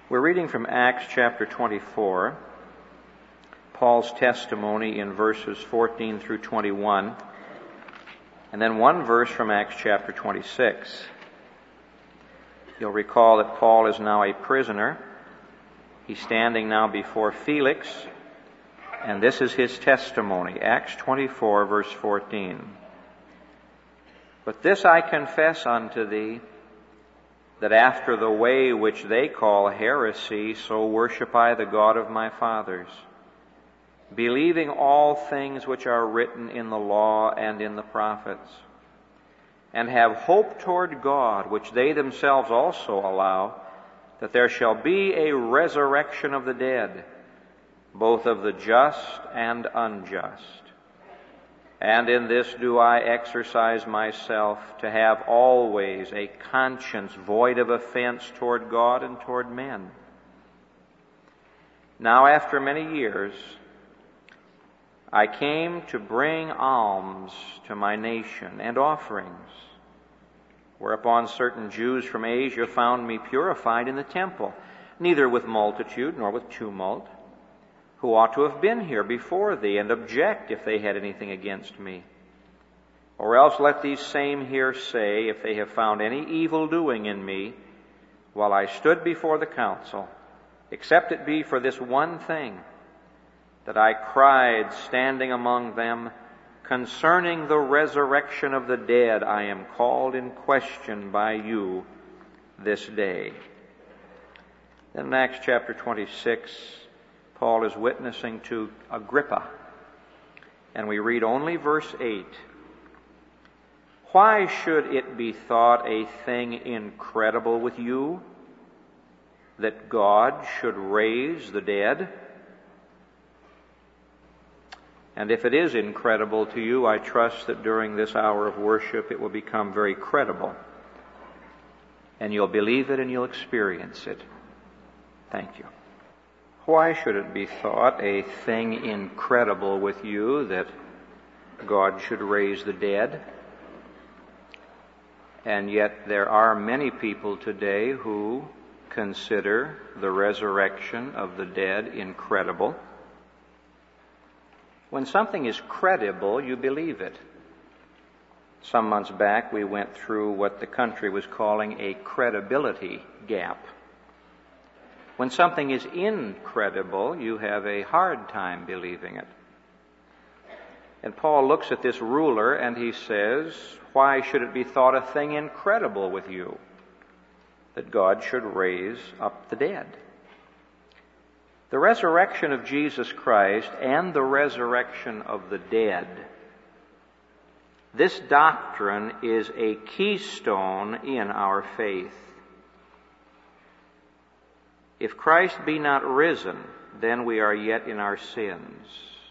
We're reading from Acts chapter 24, Paul's testimony in verses 14 through 21, and then one verse from Acts chapter 26. You'll recall that Paul is now a prisoner. He's standing now before Felix, and this is his testimony, Acts 24, verse 14. But this I confess unto thee, that after the way which they call heresy, so worship I the God of my fathers, believing all things which are written in the law and in the prophets, and have hope toward God, which they themselves also allow, that there shall be a resurrection of the dead, both of the just and unjust. And in this do I exercise myself, to have always a conscience void of offense toward God and toward men. Now after many years, I came to bring alms to my nation and offerings, whereupon certain Jews from Asia found me purified in the temple, neither with multitude nor with tumult, who ought to have been here before thee, and object if they had anything against me. Or else let these same here say, if they have found any evil doing in me, while I stood before the council, except it be for this one thing, that I cried standing among them, concerning the resurrection of the dead, I am called in question by you this day. Then in Acts chapter 26, Paul is witnessing to Agrippa, and we read only verse 8. Why should it be thought a thing incredible with you, that God should raise the dead? And if it is incredible to you, I trust that during this hour of worship it will become very credible, and you'll believe it and you'll experience it. Thank you. Why should it be thought a thing incredible with you that God should raise the dead? And yet there are many people today who consider the resurrection of the dead incredible. When something is credible, you believe it. Some months back, we went through what the country was calling a credibility gap. When something is incredible, you have a hard time believing it. And Paul looks at this ruler and he says, why should it be thought a thing incredible with you, that God should raise up the dead? The resurrection of Jesus Christ and the resurrection of the dead, this doctrine is a keystone in our faith. If Christ be not risen, then we are yet in our sins.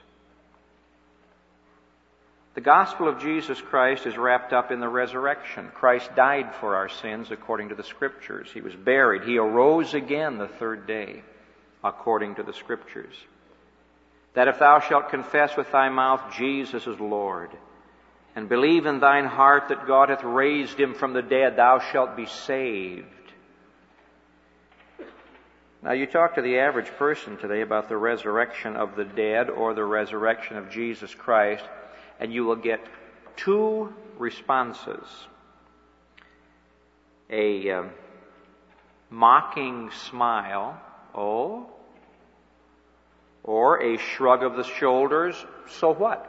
The gospel of Jesus Christ is wrapped up in the resurrection. Christ died for our sins according to the Scriptures. He was buried. He arose again the third day according to the Scriptures. That if thou shalt confess with thy mouth Jesus is Lord, and believe in thine heart that God hath raised him from the dead, thou shalt be saved. Now, you talk to the average person today about the resurrection of the dead or the resurrection of Jesus Christ, and you will get two responses. A mocking smile, oh, or a shrug of the shoulders, so what?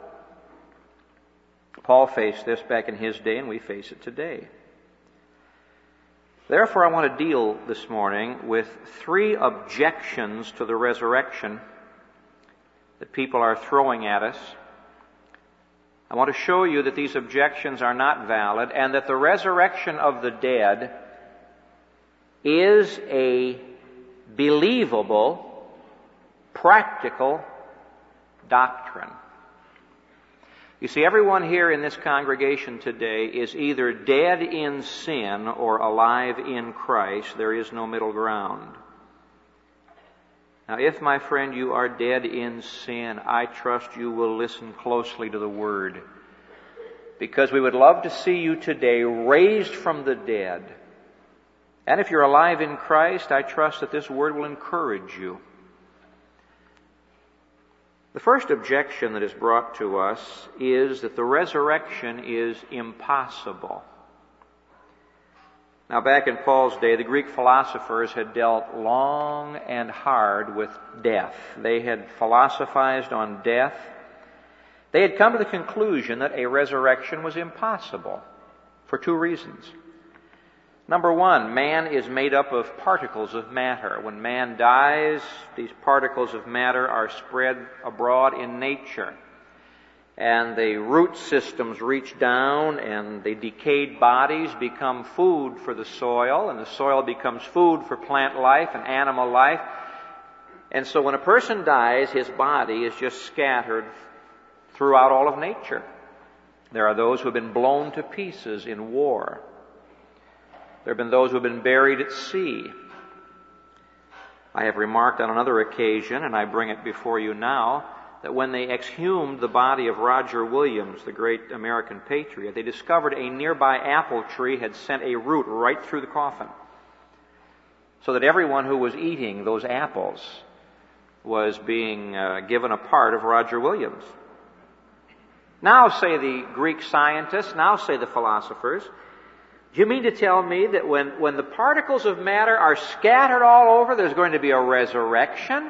Paul faced this back in his day, and we face it today. Therefore, I want to deal this morning with three objections to the resurrection that people are throwing at us. I want to show you that these objections are not valid and that the resurrection of the dead is a believable, practical doctrine. You see, everyone here in this congregation today is either dead in sin or alive in Christ. There is no middle ground. Now, if, my friend, you are dead in sin, I trust you will listen closely to the Word, because we would love to see you today raised from the dead And if you're alive in Christ, I trust that this word will encourage you. The first objection that is brought to us is that the resurrection is impossible. Now, back in Paul's day, the Greek philosophers had dealt long and hard with death. They had philosophized on death. They had come to the conclusion that a resurrection was impossible for two reasons. Number one, man is made up of particles of matter. When man dies, these particles of matter are spread abroad in nature. And the root systems reach down, and the decayed bodies become food for the soil, and the soil becomes food for plant life and animal life. And so when a person dies, his body is just scattered throughout all of nature. There are those who have been blown to pieces in war. There have been those who have been buried at sea. I have remarked on another occasion, and I bring it before you now, that when they exhumed the body of Roger Williams, the great American patriot, they discovered a nearby apple tree had sent a root right through the coffin, so that everyone who was eating those apples was being given a part of Roger Williams. Now, say the Greek scientists, now say the philosophers, do you mean to tell me that when the particles of matter are scattered all over, there's going to be a resurrection?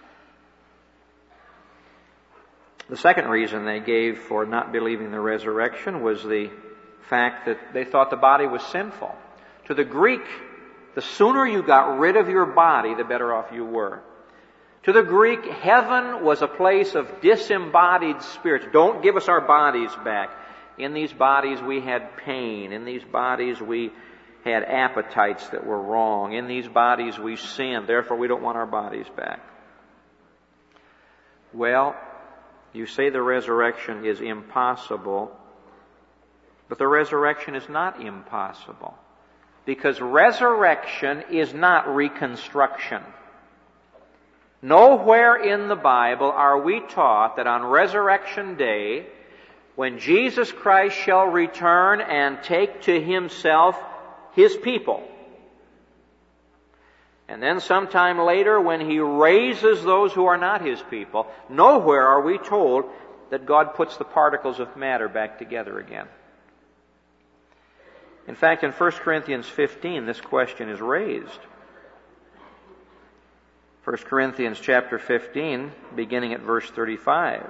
The second reason they gave for not believing the resurrection was the fact that they thought the body was sinful. To the Greek, the sooner you got rid of your body, the better off you were. To the Greek, heaven was a place of disembodied spirits. Don't give us our bodies back. In these bodies we had pain. In these bodies we had appetites that were wrong. In these bodies we sinned. Therefore we don't want our bodies back. Well, you say the resurrection is impossible, but the resurrection is not impossible, because resurrection is not reconstruction. Nowhere in the Bible are we taught that on Resurrection Day, when Jesus Christ shall return and take to Himself His people, and then sometime later when He raises those who are not His people, nowhere are we told that God puts the particles of matter back together again. In fact, in 1 Corinthians 15, this question is raised. 1 Corinthians chapter 15, beginning at verse 35.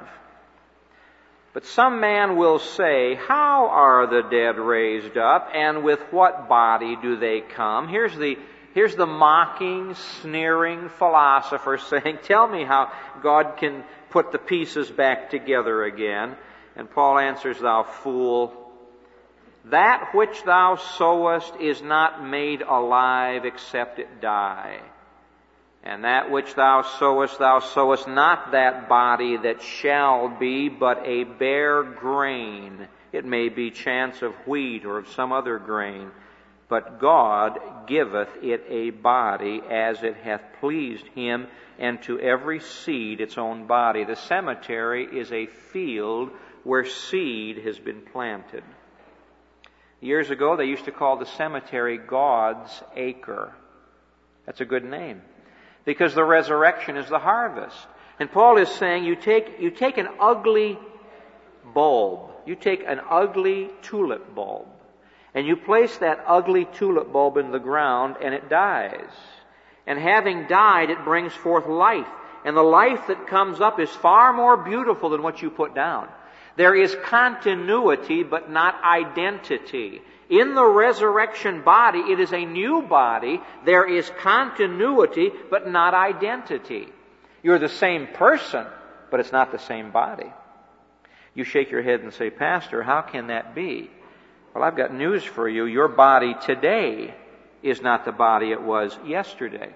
But some man will say, how are the dead raised up, and with what body do they come? Here's the mocking, sneering philosopher saying, tell me how God can put the pieces back together again. And Paul answers, thou fool, that which thou sowest is not made alive except it die. And that which thou sowest not that body that shall be, but a bare grain. It may be chance of wheat or of some other grain. But God giveth it a body as it hath pleased Him, and to every seed its own body. The cemetery is a field where seed has been planted. Years ago, they used to call the cemetery God's acre. That's a good name, because the resurrection is the harvest. And Paul is saying, you take an ugly bulb, you take an ugly tulip bulb, and you place that ugly tulip bulb in the ground, and it dies. And having died, it brings forth life. And the life that comes up is far more beautiful than what you put down. There is continuity, but not identity. In the resurrection body, it is a new body. There is continuity, but not identity. You're the same person, but it's not the same body. You shake your head and say, Pastor, how can that be? Well, I've got news for you. Your body today is not the body it was yesterday.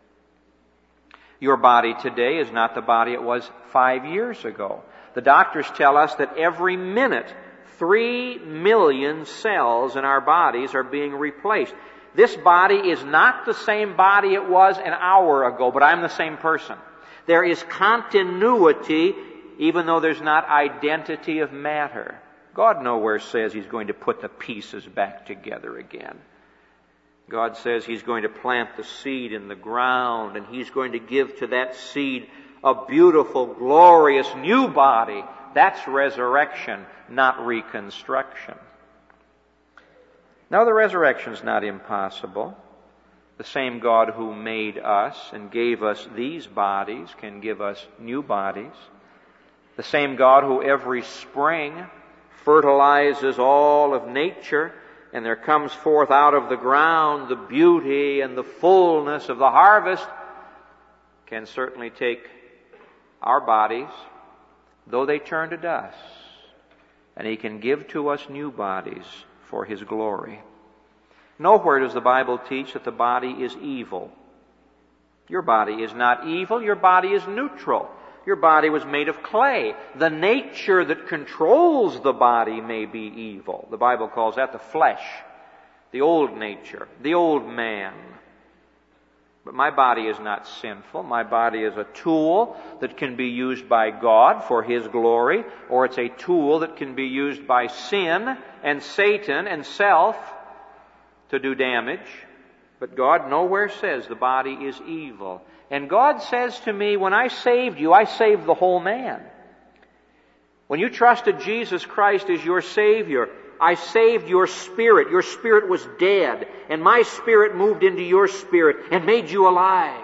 Your body today is not the body it was 5 years ago. The doctors tell us that every minute, 3 million cells in our bodies are being replaced. This body is not the same body it was an hour ago, but I'm the same person. There is continuity, even though there's not identity of matter. God nowhere says He's going to put the pieces back together again. God says He's going to plant the seed in the ground, and He's going to give to that seed a beautiful, glorious new body. That's resurrection, not reconstruction. Now, the resurrection's not impossible. The same God who made us and gave us these bodies can give us new bodies. The same God who every spring fertilizes all of nature, and there comes forth out of the ground the beauty and the fullness of the harvest, can certainly take our bodies, though they turn to dust, and He can give to us new bodies for His glory. Nowhere does the Bible teach that the body is evil. Your body is not evil. Your body is neutral. Your body was made of clay. The nature that controls the body may be evil. The Bible calls that the flesh, the old nature, the old man. But my body is not sinful. My body is a tool that can be used by God for His glory, or it's a tool that can be used by sin and Satan and self to do damage. But God nowhere says the body is evil. And God says to me, when I saved you, I saved the whole man. When you trusted Jesus Christ as your Savior, I saved your spirit. Your spirit was dead, and my spirit moved into your spirit and made you alive.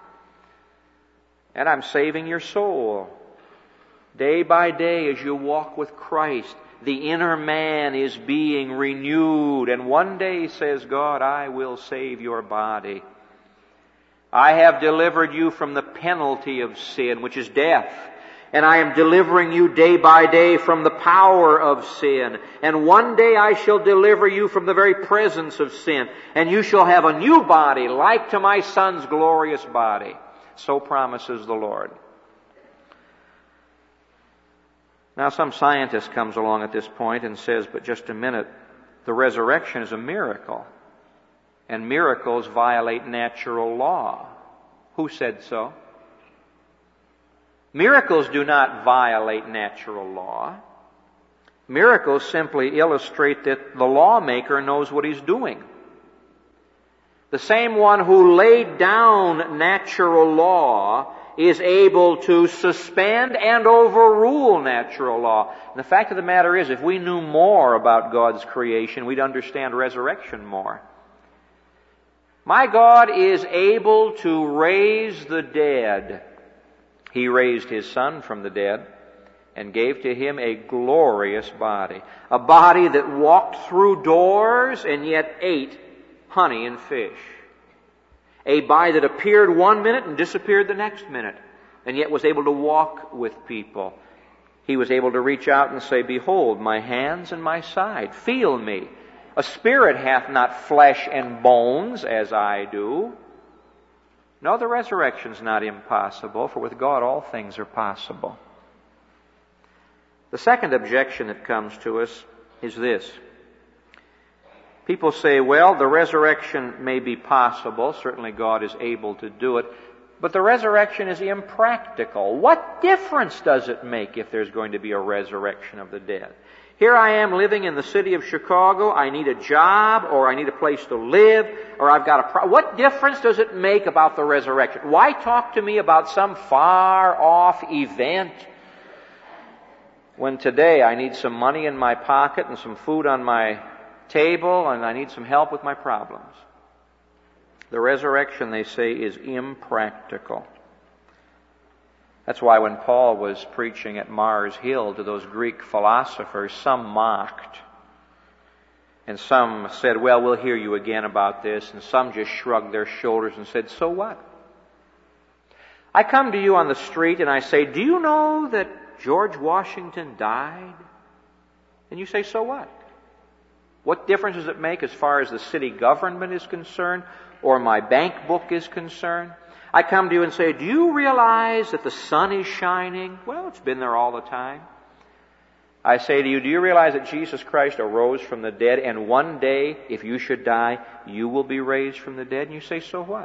And I'm saving your soul. Day by day as you walk with Christ, the inner man is being renewed. And one day, says God, I will save your body. I have delivered you from the penalty of sin, which is death. And I am delivering you day by day from the power of sin. And one day I shall deliver you from the very presence of sin. And you shall have a new body, like to my Son's glorious body. So promises the Lord. Now some scientist comes along at this point and says, but just a minute, the resurrection is a miracle. And miracles violate natural law. Who said so? Miracles do not violate natural law. Miracles simply illustrate that the lawmaker knows what he's doing. The same one who laid down natural law is able to suspend and overrule natural law. And the fact of the matter is, if we knew more about God's creation, we'd understand resurrection more. My God is able to raise the dead. He raised His Son from the dead and gave to Him a glorious body. A body that walked through doors and yet ate honey and fish. A body that appeared one minute and disappeared the next minute, and yet was able to walk with people. He was able to reach out and say, behold, my hands and my side. Feel me. A spirit hath not flesh and bones as I do. No, the resurrection's not impossible, for with God all things are possible. The second objection that comes to us is this. People say, well, the resurrection may be possible. Certainly God is able to do it. But the resurrection is impractical. What difference does it make if there's going to be a resurrection of the dead? Here I am living in the city of Chicago. I need a job, or I need a place to live, or I've got a what difference does it make about the resurrection? Why talk to me about some far-off event when today I need some money in my pocket and some food on my table, and I need some help with my problems? The resurrection, they say, is impractical. That's why when Paul was preaching at Mars Hill to those Greek philosophers, some mocked. And some said, well, we'll hear you again about this. And some just shrugged their shoulders and said, so what? I come to you on the street and I say, do you know that George Washington died? And you say, so what? What difference does it make as far as the city government is concerned or my bank book is concerned? I come to you and say, do you realize that the sun is shining? Well, it's been there all the time. I say to you, do you realize that Jesus Christ arose from the dead, and one day, if you should die, you will be raised from the dead? And you say, so what?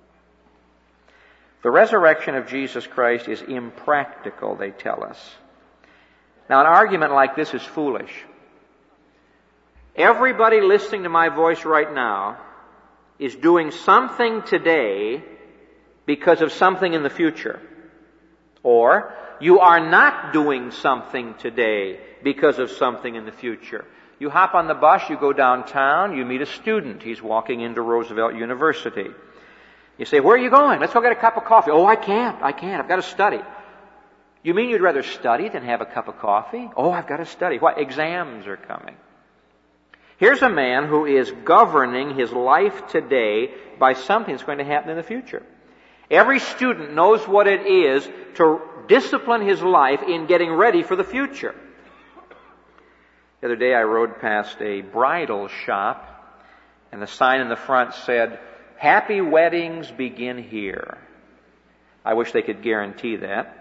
The resurrection of Jesus Christ is impractical, they tell us. Now, an argument like this is foolish. Everybody listening to my voice right now is doing something today because of something in the future. Or you are not doing something today because of something in the future. You hop on the bus, you go downtown, you meet a student. He's walking into Roosevelt University. You say, "Where are you going?" "Let's go get a cup of coffee." "Oh, I can't. I've got to study." "You mean you'd rather study than have a cup of coffee?" "Oh, I've got to study." What? Exams are coming. Here's a man who is governing his life today by something that's going to happen in the future. Every student knows what it is to discipline his life in getting ready for the future. The other day I rode past a bridal shop, and the sign in the front said, "Happy weddings begin here." I wish they could guarantee that.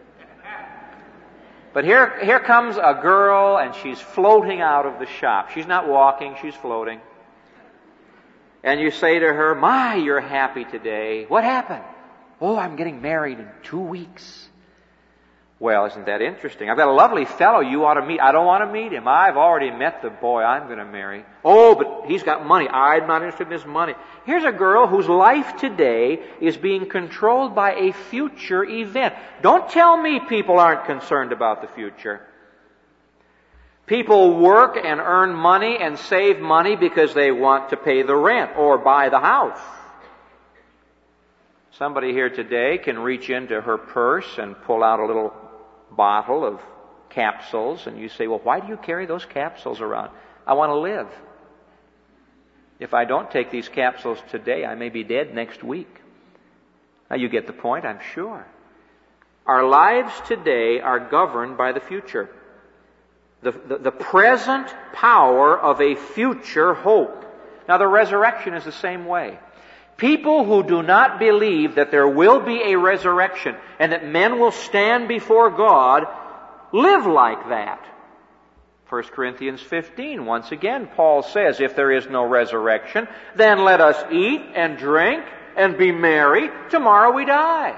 But here comes a girl, and she's floating out of the shop. She's not walking, she's floating. And you say to her, "My, you're happy today. What happened?" "Oh, I'm getting married in 2 weeks." "Well, isn't that interesting? I've got a lovely fellow you ought to meet." "I don't want to meet him. I've already met the boy I'm going to marry." "Oh, but he's got money." "I'm not interested in his money." Here's a girl whose life today is being controlled by a future event. Don't tell me people aren't concerned about the future. People work and earn money and save money because they want to pay the rent or buy the house. Somebody here today can reach into her purse and pull out a little bottle of capsules, and you say, "Well, why do you carry those capsules around?" "I want to live. If I don't take these capsules today, I may be dead next week." Now you get the point, I'm sure. Our lives today are governed by the future. The present power of a future hope. Now the resurrection is the same way. People who do not believe that there will be a resurrection and that men will stand before God live like that. 1 Corinthians 15, once again, Paul says, "If there is no resurrection, then let us eat and drink and be merry. Tomorrow we die."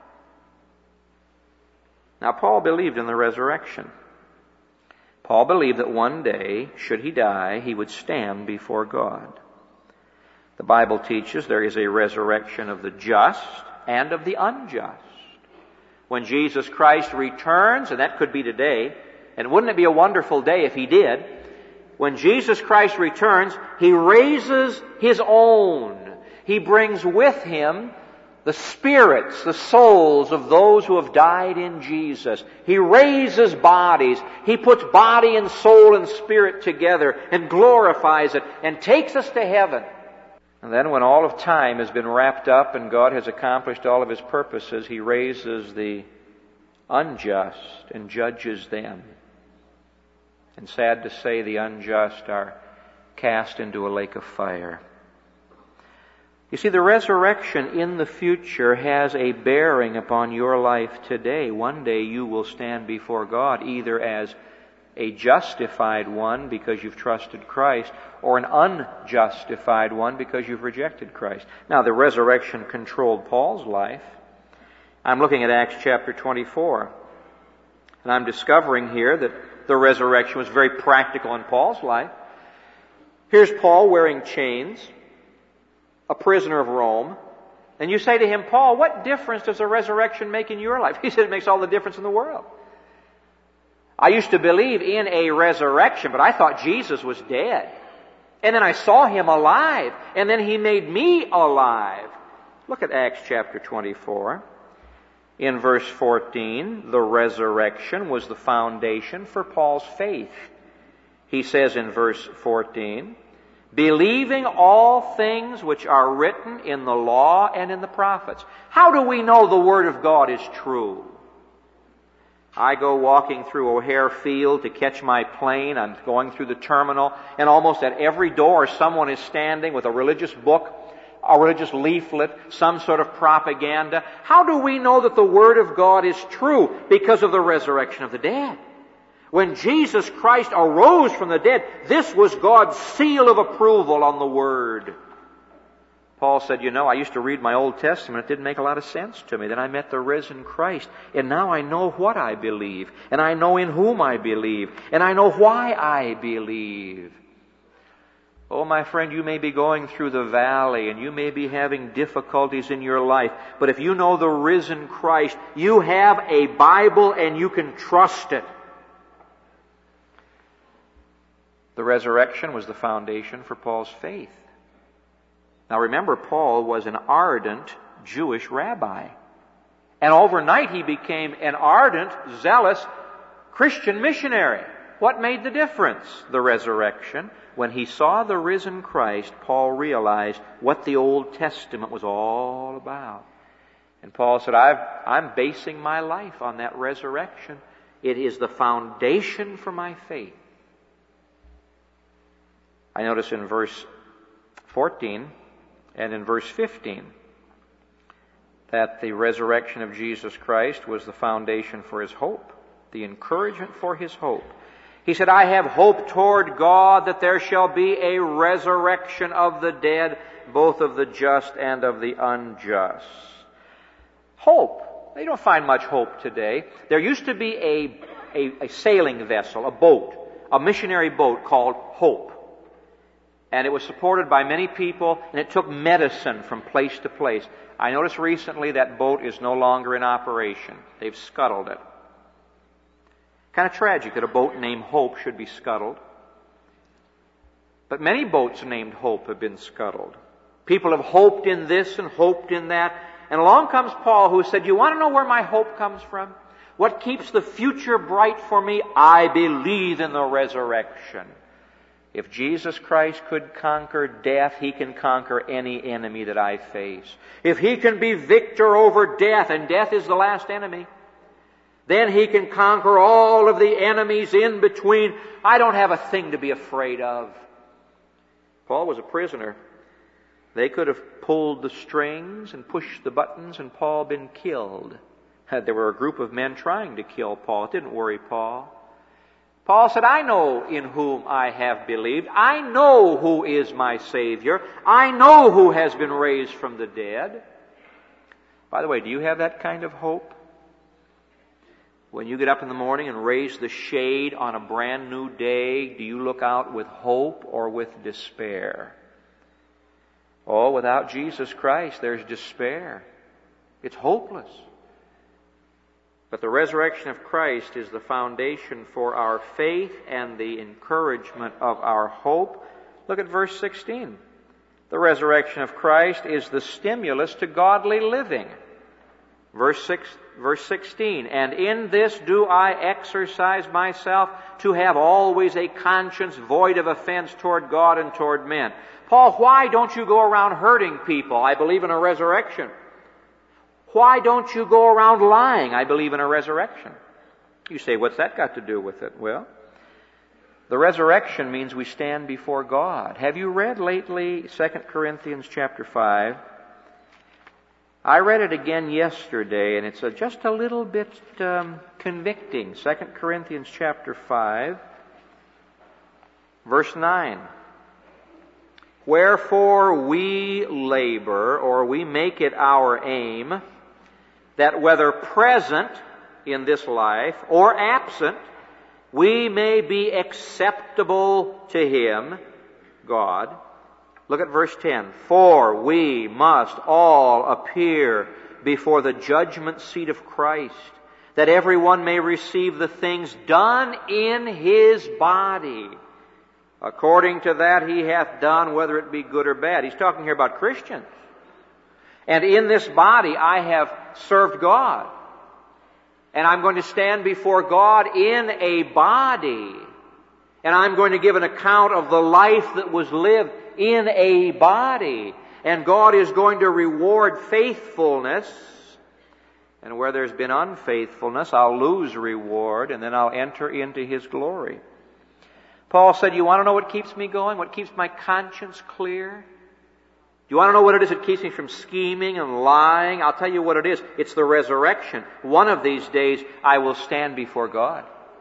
Now, Paul believed in the resurrection. Paul believed that one day, should he die, he would stand before God. The Bible teaches there is a resurrection of the just and of the unjust. When Jesus Christ returns, and that could be today, and wouldn't it be a wonderful day if He did? When Jesus Christ returns, He raises His own. He brings with Him the spirits, the souls of those who have died in Jesus. He raises bodies. He puts body and soul and spirit together and glorifies it and takes us to heaven. And then when all of time has been wrapped up and God has accomplished all of His purposes, He raises the unjust and judges them. And sad to say, the unjust are cast into a lake of fire. You see, the resurrection in the future has a bearing upon your life today. One day you will stand before God either as a justified one because you've trusted Christ, or an unjustified one because you've rejected Christ. Now, the resurrection controlled Paul's life. I'm looking at Acts chapter 24, and I'm discovering here that the resurrection was very practical in Paul's life. Here's Paul wearing chains, a prisoner of Rome, and you say to him, "Paul, what difference does the resurrection make in your life?" He said, "It makes all the difference in the world. I used to believe in a resurrection, but I thought Jesus was dead. And then I saw Him alive, and then He made me alive." Look at Acts chapter 24. In verse 14, the resurrection was the foundation for Paul's faith. He says in verse 14, "Believing all things which are written in the law and in the prophets." How do we know the Word of God is true? I go walking through O'Hare Field to catch my plane. I'm going through the terminal, and almost at every door someone is standing with a religious book, a religious leaflet, some sort of propaganda. How do we know that the Word of God is true? Because of the resurrection of the dead. When Jesus Christ arose from the dead, this was God's seal of approval on the Word. Paul said, I used to read my Old Testament. It didn't make a lot of sense to me. Then I met the risen Christ, and now I know what I believe, and I know in whom I believe, and I know why I believe. Oh, my friend, you may be going through the valley and you may be having difficulties in your life, but if you know the risen Christ, you have a Bible and you can trust it. The resurrection was the foundation for Paul's faith. Now remember, Paul was an ardent Jewish rabbi. And overnight he became an ardent, zealous Christian missionary. What made the difference? The resurrection. When he saw the risen Christ, Paul realized what the Old Testament was all about. And Paul said, I'm basing my life on that resurrection. It is the foundation for my faith. I notice in verse 14 and in verse 15 that the resurrection of Jesus Christ was the foundation for his hope, the encouragement for his hope. He said, I have hope toward God that there shall be a resurrection of the dead, both of the just and of the unjust. Hope. They don't find much hope today. There used to be a sailing vessel, a boat, a missionary boat called Hope. And it was supported by many people, and it took medicine from place to place. I noticed recently that boat is no longer in operation. They've scuttled it. Kind of tragic that a boat named Hope should be scuttled. But many boats named Hope have been scuttled. People have hoped in this and hoped in that. And along comes Paul, who said, you want to know where my hope comes from? What keeps the future bright for me? I believe in the resurrection. If Jesus Christ could conquer death, He can conquer any enemy that I face. If He can be victor over death, and death is the last enemy, then He can conquer all of the enemies in between. I don't have a thing to be afraid of. Paul was a prisoner. They could have pulled the strings and pushed the buttons and Paul been killed. There were a group of men trying to kill Paul. It didn't worry Paul. Paul said, I know in whom I have believed. I know who is my Savior. I know who has been raised from the dead. By the way, do you have that kind of hope? When you get up in the morning and raise the shade on a brand new day, do you look out with hope or with despair? Oh, without Jesus Christ, there's despair. It's hopeless. But the resurrection of Christ is the foundation for our faith and the encouragement of our hope. Look at verse 16. The resurrection of Christ is the stimulus to godly living. Verse 16, and in this do I exercise myself to have always a conscience void of offense toward God and toward men. Paul, why don't you go around hurting people? I believe in a resurrection. Why don't you go around lying? I believe in a resurrection. You say, what's that got to do with it? Well, the resurrection means we stand before God. Have you read lately 2 Corinthians chapter 5? I read it again yesterday, and it's just a little bit convicting. 2 Corinthians chapter 5, verse 9. Wherefore we labor, or we make it our aim, that whether present in this life or absent, we may be acceptable to Him, God. Look at verse 10. For we must all appear before the judgment seat of Christ, that everyone may receive the things done in his body, according to that he hath done, whether it be good or bad. He's talking here about Christians. And in this body I have served God. And I'm going to stand before God in a body. And I'm going to give an account of the life that was lived in a body. And God is going to reward faithfulness. And where there's been unfaithfulness, I'll lose reward, and then I'll enter into His glory. Paul said, you want to know what keeps me going? What keeps my conscience clear? Do you want to know what it is that keeps me from scheming and lying? I'll tell you what it is. It's the resurrection. One of these days, I will stand before God.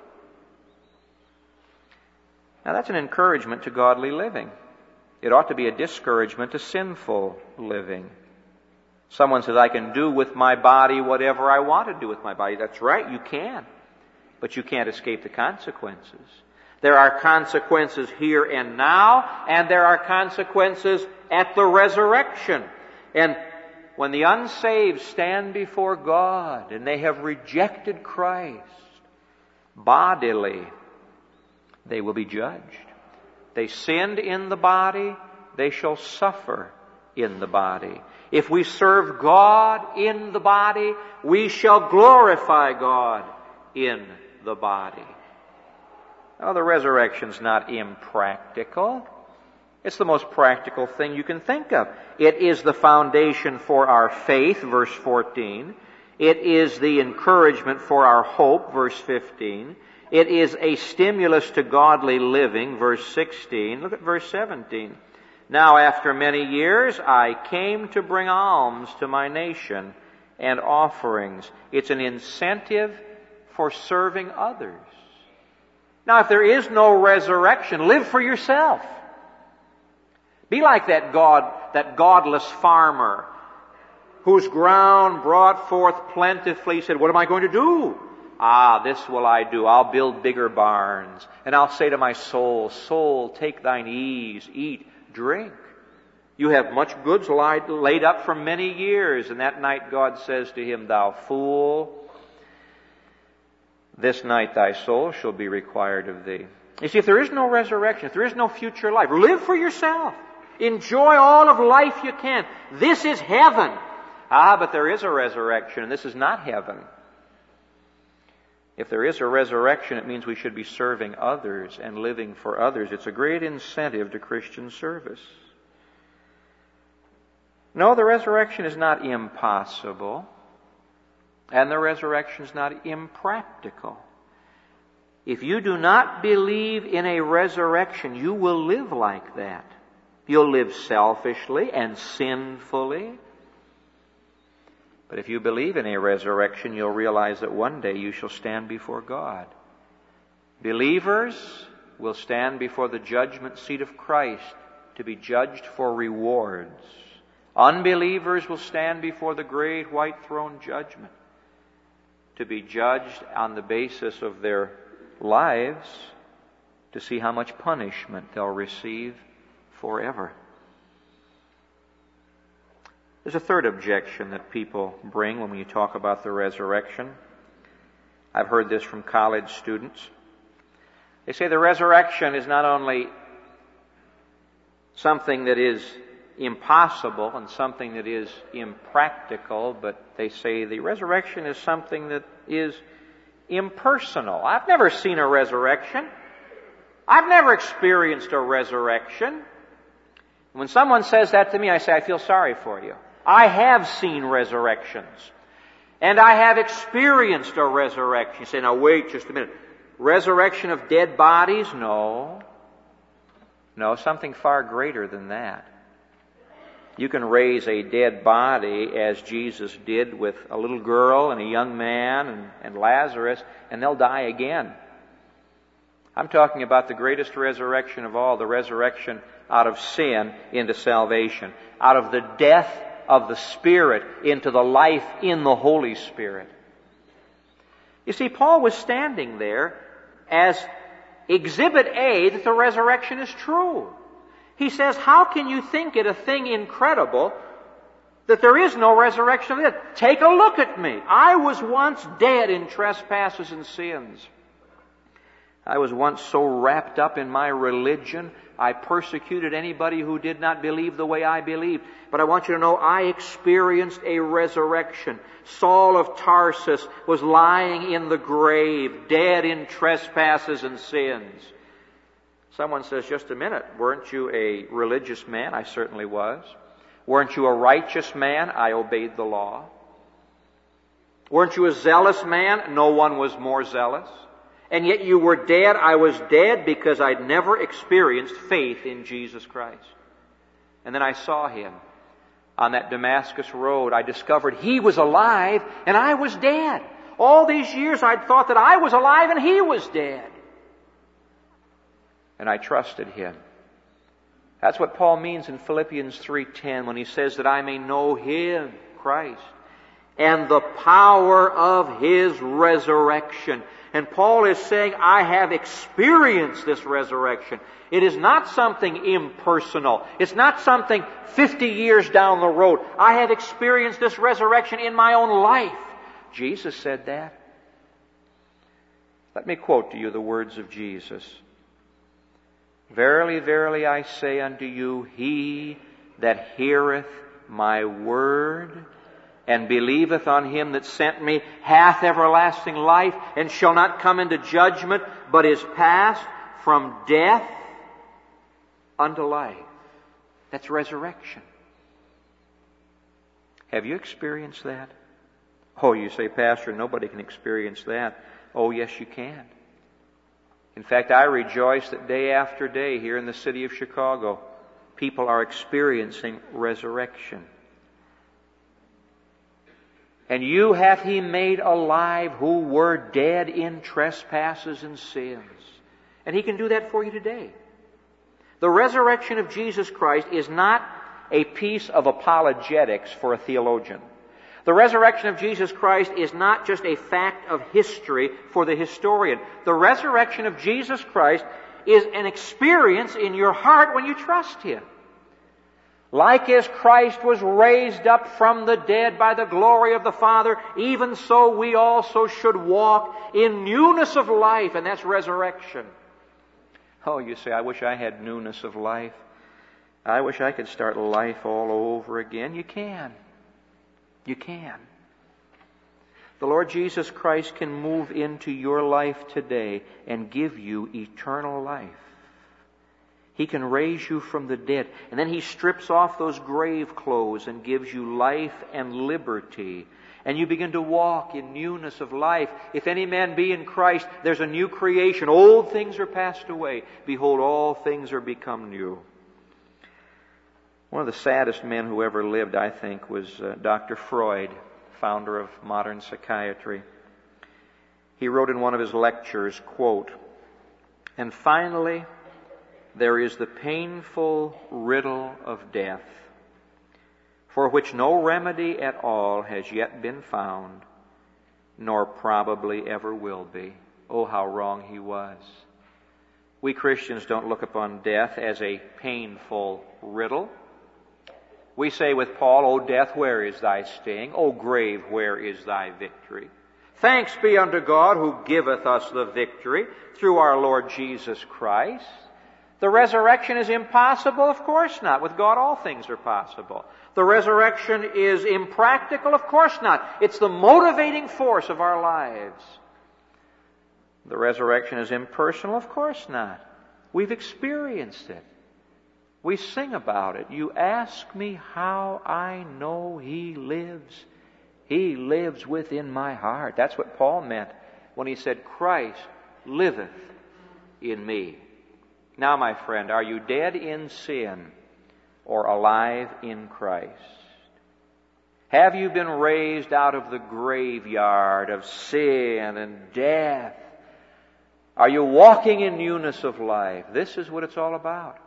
Now that's an encouragement to godly living. It ought to be a discouragement to sinful living. Someone says, I can do with my body whatever I want to do with my body. That's right, you can. But you can't escape the consequences. There are consequences here and now, and there are consequences at the resurrection. And when the unsaved stand before God and they have rejected Christ bodily, they will be judged. They sinned in the body, they shall suffer in the body. If we serve God in the body, we shall glorify God in the body. Now, the resurrection's not impractical. It's the most practical thing you can think of. It is the foundation for our faith, verse 14. It is the encouragement for our hope, verse 15. It is a stimulus to godly living, verse 16. Look at verse 17. Now, after many years, I came to bring alms to my nation and offerings. It's an incentive for serving others. Now, if there is no resurrection, live for yourself. Be like that godless farmer whose ground brought forth plentifully. He said, what am I going to do? This will I do. I'll build bigger barns. And I'll say to my soul, soul, take thine ease, eat, drink. You have much goods laid up for many years. And that night God says to him, thou fool, this night thy soul shall be required of thee. You see, if there is no resurrection, if there is no future life, live for yourself. Enjoy all of life you can. This is heaven. But there is a resurrection, and this is not heaven. If there is a resurrection, it means we should be serving others and living for others. It's a great incentive to Christian service. No, the resurrection is not impossible, and the resurrection is not impractical. If you do not believe in a resurrection, you will live like that. You'll live selfishly and sinfully. But if you believe in a resurrection, you'll realize that one day you shall stand before God. Believers will stand before the judgment seat of Christ to be judged for rewards. Unbelievers will stand before the great white throne judgment to be judged on the basis of their lives to see how much punishment they'll receive forever. There's a third objection that people bring when you talk about the resurrection. I've heard this from college students. They say the resurrection is not only something that is impossible and something that is impractical, but they say the resurrection is something that is impersonal. I've never seen a resurrection. I've never experienced a resurrection. When someone says that to me, I say, I feel sorry for you. I have seen resurrections. And I have experienced a resurrection. You say, now wait just a minute. Resurrection of dead bodies? No. No, something far greater than that. You can raise a dead body as Jesus did with a little girl and a young man and Lazarus, and they'll die again. I'm talking about the greatest resurrection of all, the resurrection out of sin into salvation, out of the death of the Spirit into the life in the Holy Spirit. You see, Paul was standing there as Exhibit A that the resurrection is true. He says, how can you think it a thing incredible that there is no resurrection of the dead? Take a look at me. I was once dead in trespasses and sins. I was once so wrapped up in my religion, I persecuted anybody who did not believe the way I believed. But I want you to know, I experienced a resurrection. Saul of Tarsus was lying in the grave, dead in trespasses and sins. Someone says, just a minute, weren't you a religious man? I certainly was. Weren't you a righteous man? I obeyed the law. Weren't you a zealous man? No one was more zealous. And yet you were dead. I was dead because I'd never experienced faith in Jesus Christ. And then I saw Him on that Damascus road. I discovered He was alive and I was dead. All these years I'd thought that I was alive and He was dead. And I trusted Him. That's what Paul means in Philippians 3:10 when he says that I may know Him, Christ, and the power of His resurrection. And Paul is saying, I have experienced this resurrection. It is not something impersonal. It's not something 50 years down the road. I have experienced this resurrection in my own life. Jesus said that. Let me quote to you the words of Jesus. Verily, verily, I say unto you, he that heareth my word and believeth on Him that sent me hath everlasting life, and shall not come into judgment, but is passed from death unto life. That's resurrection. Have you experienced that? Oh, you say, Pastor, nobody can experience that. Oh, yes, you can. In fact, I rejoice that day after day here in the city of Chicago, people are experiencing resurrection. And you hath He made alive who were dead in trespasses and sins. And He can do that for you today. The resurrection of Jesus Christ is not a piece of apologetics for a theologian. The resurrection of Jesus Christ is not just a fact of history for the historian. The resurrection of Jesus Christ is an experience in your heart when you trust Him. Like as Christ was raised up from the dead by the glory of the Father, even so we also should walk in newness of life, and that's resurrection. Oh, you say, I wish I had newness of life. I wish I could start life all over again. You can. You can. The Lord Jesus Christ can move into your life today and give you eternal life. He can raise you from the dead. And then He strips off those grave clothes and gives you life and liberty. And you begin to walk in newness of life. If any man be in Christ, there's a new creation. Old things are passed away. Behold, all things are become new. One of the saddest men who ever lived, I think, was Dr. Freud, founder of modern psychiatry. He wrote in one of his lectures, quote, "And finally, there is the painful riddle of death, for which no remedy at all has yet been found, nor probably ever will be." Oh, how wrong he was. We Christians don't look upon death as a painful riddle. We say with Paul, "O death, where is thy sting? O grave, where is thy victory? Thanks be unto God who giveth us the victory through our Lord Jesus Christ." The resurrection is impossible? Of course not. With God all things are possible. The resurrection is impractical? Of course not. It's the motivating force of our lives. The resurrection is impersonal? Of course not. We've experienced it. We sing about it. You ask me how I know He lives. He lives within my heart. That's what Paul meant when he said, Christ liveth in me. Now, my friend, are you dead in sin or alive in Christ? Have you been raised out of the graveyard of sin and death? Are you walking in newness of life? This is what it's all about.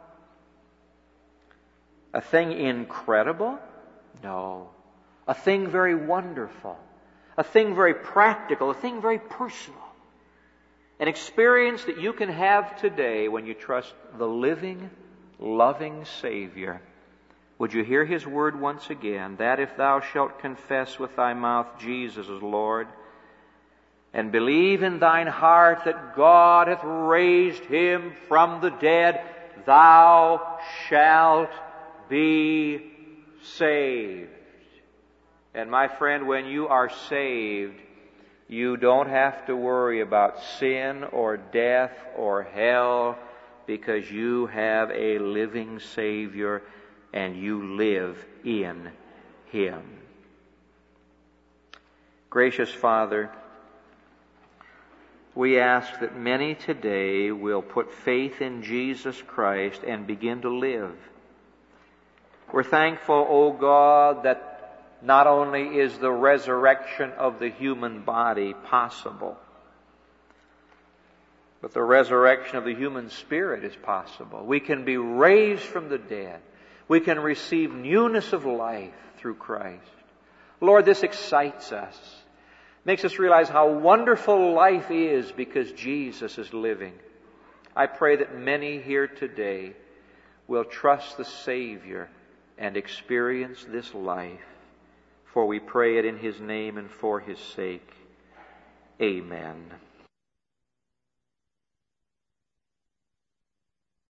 A thing incredible? No. A thing very wonderful. A thing very practical. A thing very personal. An experience that you can have today when you trust the living, loving Savior. Would you hear His word once again? That if thou shalt confess with thy mouth Jesus is Lord, and believe in thine heart that God hath raised Him from the dead, thou shalt be saved. And my friend, when you are saved, you don't have to worry about sin or death or hell, because you have a living Savior and you live in Him. Gracious Father, we ask that many today will put faith in Jesus Christ and begin to live. We're thankful, O God, that not only is the resurrection of the human body possible, but the resurrection of the human spirit is possible. We can be raised from the dead. We can receive newness of life through Christ. Lord, this excites us. Makes us realize how wonderful life is because Jesus is living. I pray that many here today will trust the Savior and experience this life. For we pray it in His name and for His sake. Amen.